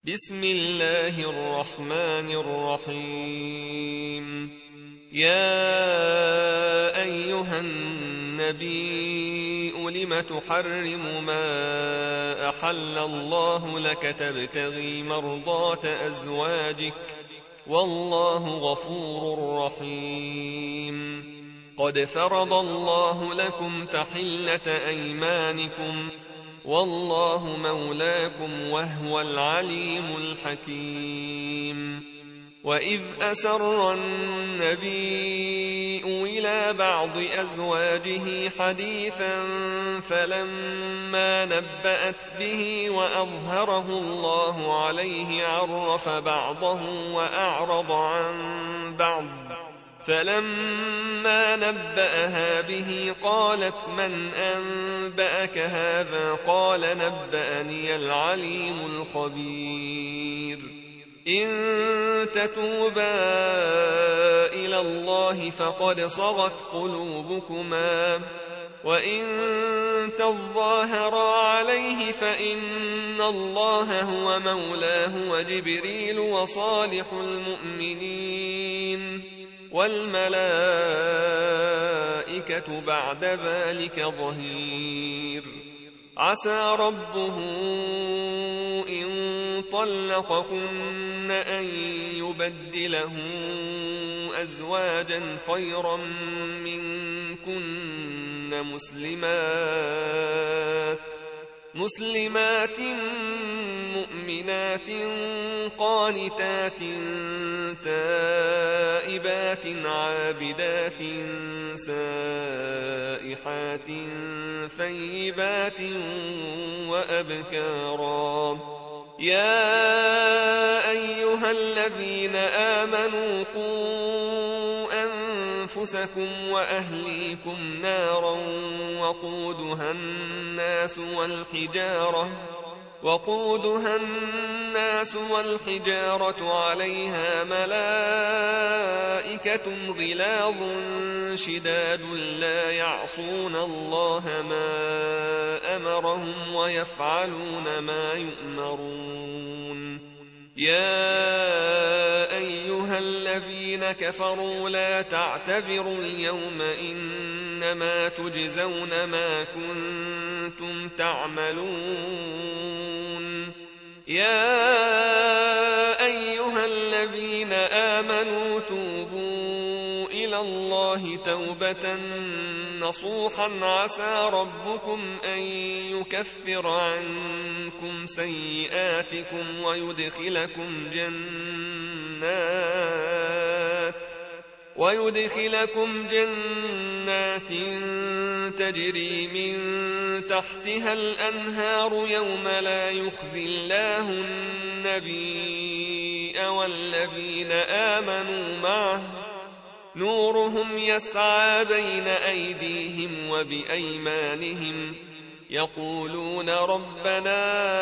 بسم الله الرحمن الرحيم. يا أيها النبي لم تحرم ما أحل الله لك تبتغي مرضات أزواجك والله غفور رحيم. قد فرض الله لكم تحلة أيمانكم والله مولاكم وهو العليم الحكيم. وإذ أسر النبي إلى بعض أزواجه حديثا فلما نبأت به وأظهره الله عليه عرف بعضه وأعرض عن بعض، فلما نبأها به قالت من أنبأك هذا؟ قال نبأني العليم الخبير. إن تتوبا إلى الله فقد صغت قلوبكما وإن تظاهرا عليه فإن الله هو مولاه وجبريل وصالح المؤمنين والملائكة بعد ذلك ظهير. عسى ربه إن طلقكن أن يبدله أزواجا خيرا منكن مسلمات مؤمنات قانتات تائبات عابدات سائحات ثيبات وأبكارا. يا أيها الذين آمنوا قوا أنفسكم وأهليكم نارا وقودها الناس والحجارة عليها ملائكة غلاظ شداد لا يعصون الله ما أمرهم ويفعلون ما يؤمرون. يا أيها الذين كفروا لا تعتذروا اليوم إنما تجزون ما كنتم تعملون. يا أيها الذين آمنوا توبوا إلى الله توبة نصوحا عسى ربكم أن يكفر عنكم سيئاتكم ويدخلكم جنات تجري من تحتها الأنهار يوم لا يخزي الله النبي والذين آمنوا معه نورهم يسعى بين أيديهم وبأيمانهم يقولون ربنا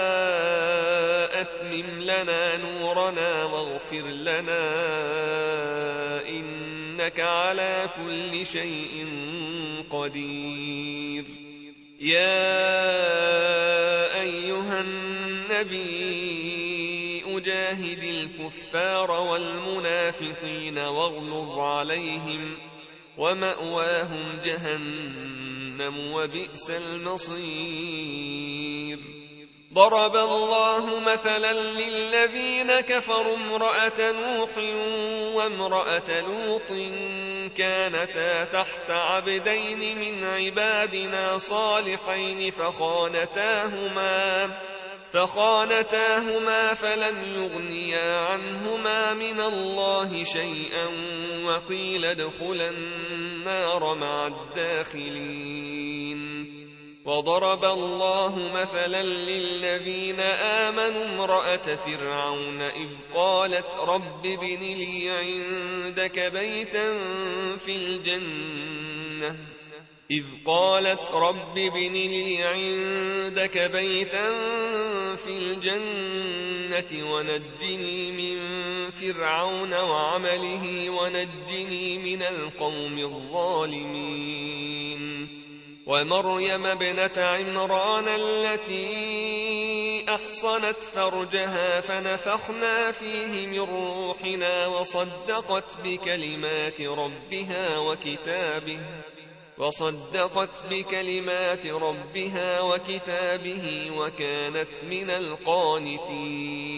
أتمم لنا نورنا واغفر لنا إنك على كل شيء قدير. يا أيها النبي أجاهد الكفار والمنافقين واغلظ عليهم ومأواهم جهنم وبئس المصير. ضرب الله مثلا للذين كفروا امرأة نوح وامرأة لوط كانتا تحت عبدين من عبادنا صالحين فخانتاهما فلم يغنيا عنهما من الله شيئا وقيل ادخلا النار مع الداخلين. وضرب الله مثلا للذين آمنوا امرأة فرعون إذ قالت رب ابن لي عندك بيتا في الجنة ونجني من فرعون وعمله ونجني من القوم الظالمين. ومريم ابنة عمران التي أحصنت فرجها فنفخنا فيه من روحنا وصدقت بكلمات ربها وكتابه وكانت من القانتين.